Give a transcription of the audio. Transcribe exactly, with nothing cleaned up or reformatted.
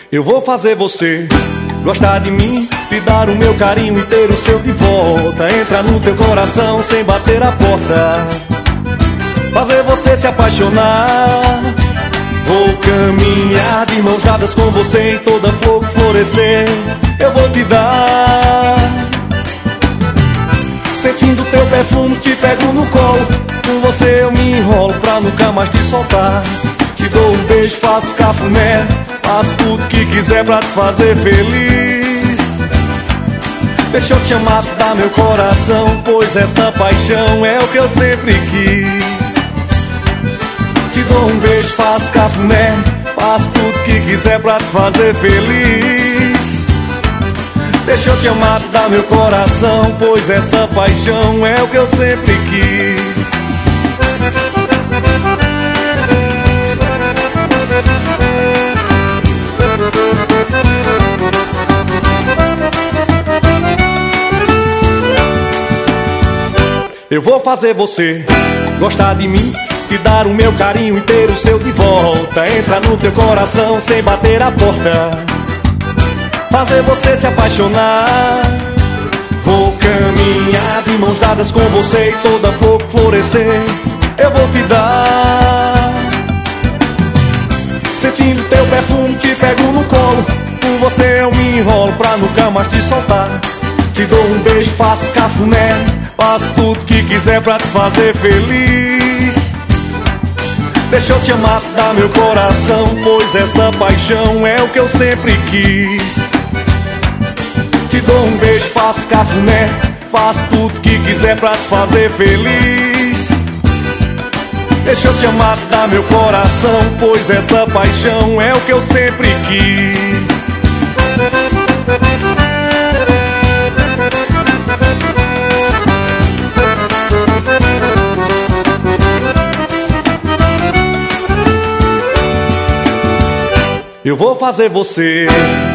Eu vou fazer você gostar de mim, te dar o meu carinho e ter o seu de volta. Entrar no teu coração sem bater a porta, fazer você se apaixonar. Vou caminhar de mãos dadas com você, em toda flor florescer eu vou te dar. Sentindo teu perfume te pego no colo, com você eu me enrolo pra nunca mais te soltar. Te dou um beijo, faço cafuné, faço tudo que quiser pra te fazer feliz. Deixa eu te amar, dar meu coração, pois essa paixão é o que eu sempre quis. Te dou um beijo, faço cafuné, faço tudo que quiser pra te fazer feliz. Deixa eu te amar, dar meu coração, pois essa paixão é o que eu sempre quis. Eu vou fazer você gostar de mim, te dar o meu carinho e ter o seu de volta. Entrar no teu coração sem bater a porta, fazer você se apaixonar. Vou caminhar de mãos dadas com você, e toda flor florescer eu vou te dar. Sentindo teu perfume te pego no colo, com você eu me enrolo pra nunca mais te soltar. Te dou um beijo, faço cafuné, faço tudo que quiser pra te fazer feliz. Deixa eu te amar, dar meu coração, pois essa paixão é o que eu sempre quis. Te dou um beijo, faço cafuné, faço tudo que quiser pra te fazer feliz. Deixa eu te amar, dar meu coração, pois essa paixão é o que eu sempre quis. Eu vou fazer você